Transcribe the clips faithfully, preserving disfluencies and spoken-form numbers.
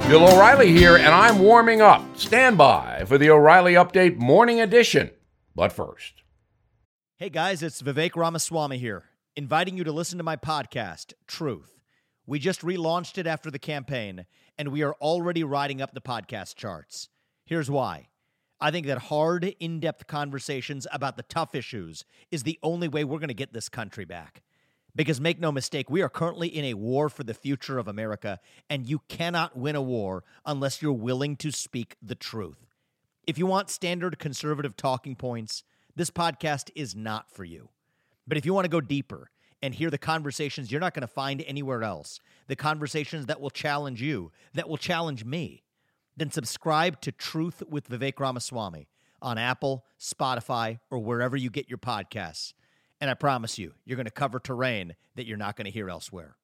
Bill O'Reilly here, and I'm warming up. Stand by for the O'Reilly Update Morning Edition. But first. Hey guys, it's Vivek Ramaswamy here, inviting you to listen to my podcast, Truth. We just relaunched it after the campaign, and we are already riding up the podcast charts. Here's why. I think that hard, in-depth conversations about the tough issues is the only way we're going to get this country back. Because make no mistake, we are currently in a war for the future of America, and you cannot win a war unless you're willing to speak the truth. If you want standard conservative talking points, this podcast is not for you. But if you want to go deeper and hear the conversations you're not going to find anywhere else, the conversations that will challenge you, that will challenge me, then subscribe to Truth with Vivek Ramaswamy on Apple, Spotify, or wherever you get your podcasts. And I promise you, you're going to cover terrain that you're not going to hear elsewhere.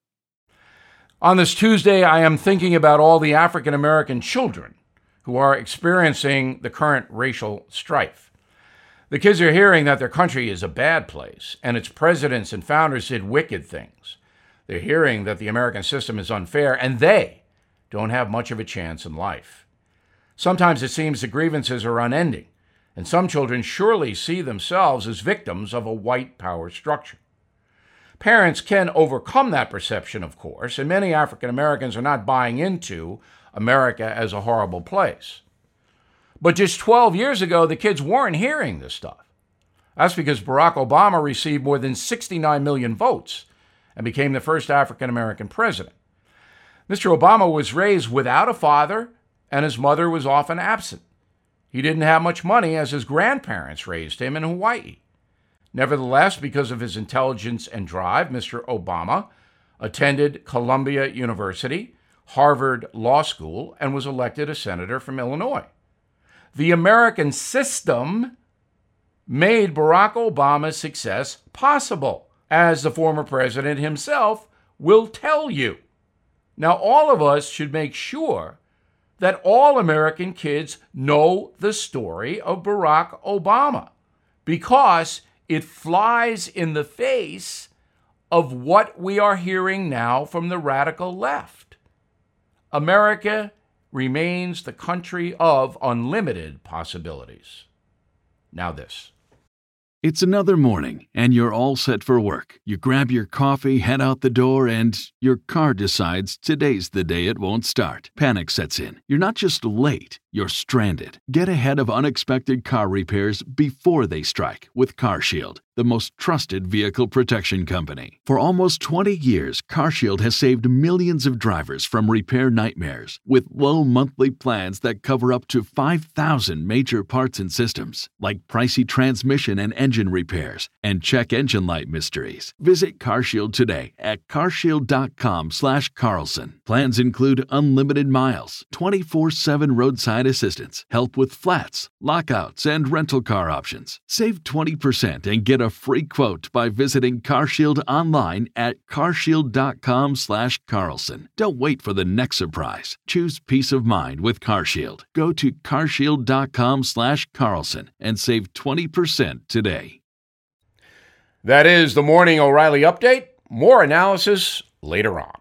On this Tuesday, I am thinking about all the African American children who are experiencing the current racial strife. The kids are hearing that their country is a bad place and its presidents and founders did wicked things. They're hearing that the American system is unfair and they don't have much of a chance in life. Sometimes it seems the grievances are unending, and some children surely see themselves as victims of a white power structure. Parents can overcome that perception, of course, and many African Americans are not buying into America as a horrible place. But just twelve years ago, the kids weren't hearing this stuff. That's because Barack Obama received more than sixty-nine million votes and became the first African American president. Mister Obama was raised without a father, and his mother was often absent. He didn't have much money as his grandparents raised him in Hawaii. Nevertheless, because of his intelligence and drive, Mister Obama attended Columbia University, Harvard Law School, and was elected a senator from Illinois. The American system made Barack Obama's success possible, as the former president himself will tell you. Now, all of us should make sure that all American kids know the story of Barack Obama, because it flies in the face of what we are hearing now from the radical left. America remains the country of unlimited possibilities. Now this. It's another morning, and you're all set for work. You grab your coffee, head out the door, and your car decides today's the day it won't start. Panic sets in. You're not just late, you're stranded. Get ahead of unexpected car repairs before they strike with CarShield, the most trusted vehicle protection company. For almost twenty years, CarShield has saved millions of drivers from repair nightmares with low monthly plans that cover up to five thousand major parts and systems, like pricey transmission and engine repairs and check engine light mysteries. Visit CarShield today at carshield.com slash Carlson. Plans include unlimited miles, twenty-four seven roadside assistance, help with flats, lockouts, and rental car options. Save twenty percent and get a free quote by visiting CarShield online at carshield.com slash Carlson. Don't wait for the next surprise. Choose peace of mind with CarShield. Go to carshield.com slash Carlson and save twenty percent today. That is the Morning O'Reilly Update. More analysis later on.